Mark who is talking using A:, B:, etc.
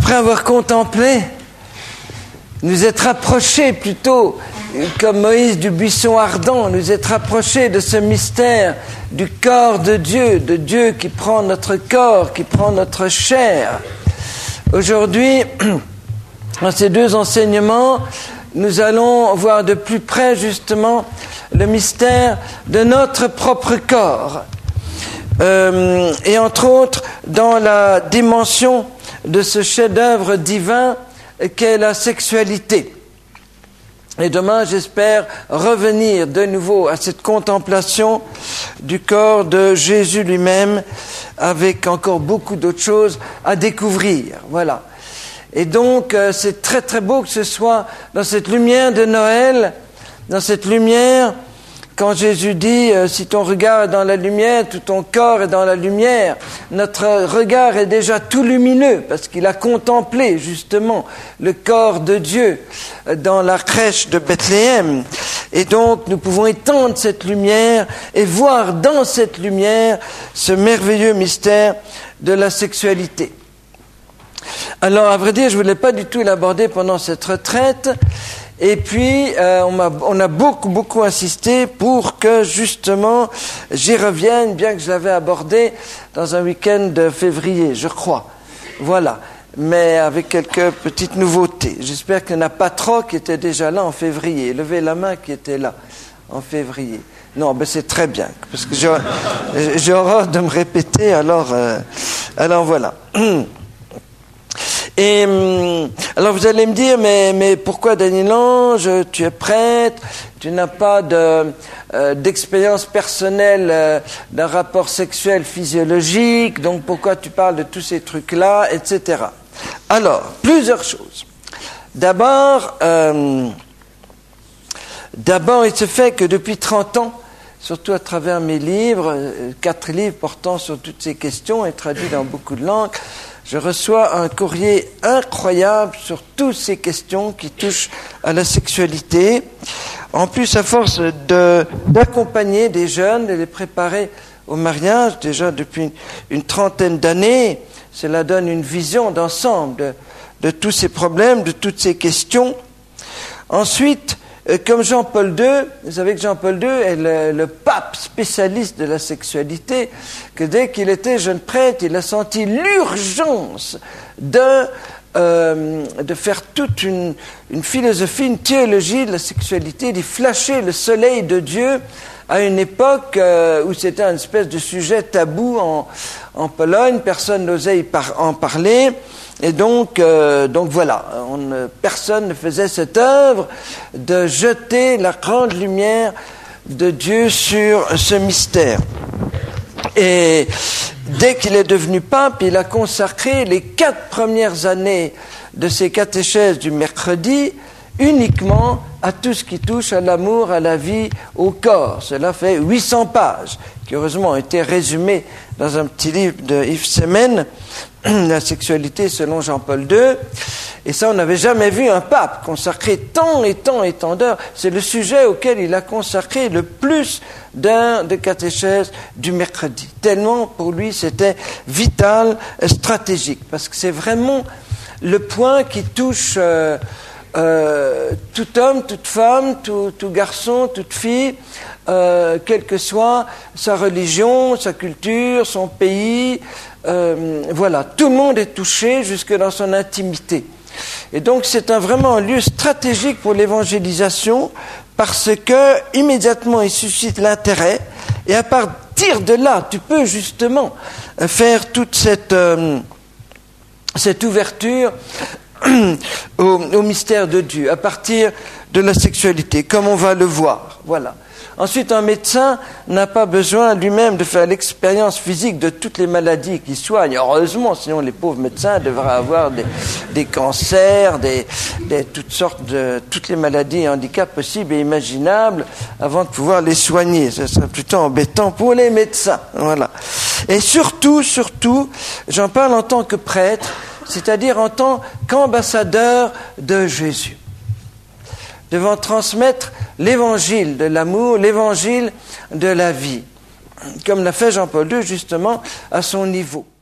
A: Après avoir contemplé, nous être rapprochés plutôt, comme Moïse du buisson ardent, nous être rapprochés de ce mystère du corps de Dieu qui prend notre corps, qui prend notre chair. Aujourd'hui, dans ces deux enseignements, nous allons voir de plus près justement le mystère de notre propre corps. Et entre autres, dans la dimension de ce chef-d'œuvre divin qu'est la sexualité. Et demain, j'espère revenir de nouveau à cette contemplation du corps de Jésus lui-même, avec encore beaucoup d'autres choses à découvrir. Voilà. Et donc, c'est très très beau que ce soit dans cette lumière de Noël, dans cette lumière, quand Jésus dit « Si ton regard est dans la lumière, tout ton corps est dans la lumière », notre regard est déjà tout lumineux, parce qu'il a contemplé justement le corps de Dieu dans la crèche de Bethléem. Et donc, nous pouvons étendre cette lumière et voir dans cette lumière ce merveilleux mystère de la sexualité. Alors, à vrai dire, je ne voulais pas du tout l'aborder pendant cette retraite. Et puis, on a beaucoup insisté pour que, justement, j'y revienne, bien que je l'avais abordé dans un week-end de février, je crois. Voilà. Mais avec quelques petites nouveautés. J'espère qu'il n'y en a pas trop qui étaient déjà là en février. Levez la main qui était là en février. Non, ben c'est très bien, parce que j'ai horreur de me répéter, alors voilà. Et alors vous allez me dire, mais pourquoi Daniel Ange, tu es prêtre, tu n'as pas d'expérience personnelle d'un rapport sexuel physiologique, donc pourquoi tu parles de tous ces trucs-là, etc. Alors, plusieurs choses. D'abord, il se fait que depuis 30 ans, surtout à travers mes livres, 4 livres portant sur toutes ces questions et traduits dans beaucoup de langues, je reçois un courrier incroyable sur toutes ces questions qui touchent à la sexualité. En plus, à force d'accompagner des jeunes, de les préparer au mariage, déjà depuis une trentaine d'années, cela donne une vision d'ensemble de tous ces problèmes, de toutes ces questions. Ensuite, comme Jean-Paul II, vous savez que Jean-Paul II est le pape spécialiste de la sexualité, que dès qu'il était jeune prêtre, il a senti l'urgence de faire toute une philosophie, une théologie de la sexualité, d'y flasher le soleil de Dieu à une époque où c'était une espèce de sujet tabou en Pologne, personne n'osait en parler. Et donc voilà, personne ne faisait cette œuvre de jeter la grande lumière de Dieu sur ce mystère. Et dès qu'il est devenu pape, il a consacré les 4 premières années de ses catéchèses du mercredi uniquement à tout ce qui touche à l'amour, à la vie, au corps. Cela fait 800 pages, qui heureusement ont été résumées dans un petit livre de Yves Semen, La sexualité selon Jean-Paul II. Et ça, on n'avait jamais vu un pape consacrer tant et tant d'heures. C'est le sujet auquel il a consacré le plus d'heures de catéchèse du mercredi. Tellement, pour lui, c'était vital, stratégique. Parce que c'est vraiment le point qui touche tout homme, toute femme, tout garçon, toute fille, quelle que soit sa religion, sa culture, son pays, voilà, tout le monde est touché jusque dans son intimité. Et donc c'est vraiment un lieu stratégique pour l'évangélisation parce que immédiatement il suscite l'intérêt et à partir de là tu peux justement faire toute cette ouverture au mystère de Dieu, à partir de la sexualité, comme on va le voir. Voilà. Ensuite, un médecin n'a pas besoin lui-même de faire l'expérience physique de toutes les maladies qu'il soigne. Heureusement, sinon les pauvres médecins devraient avoir des cancers, toutes les maladies et handicaps possibles et imaginables avant de pouvoir les soigner. Ce serait plutôt embêtant pour les médecins. Voilà. Et surtout, j'en parle en tant que prêtre, c'est-à-dire en tant qu'ambassadeur de Jésus, devant transmettre l'évangile de l'amour, l'évangile de la vie, comme l'a fait Jean-Paul II justement à son niveau.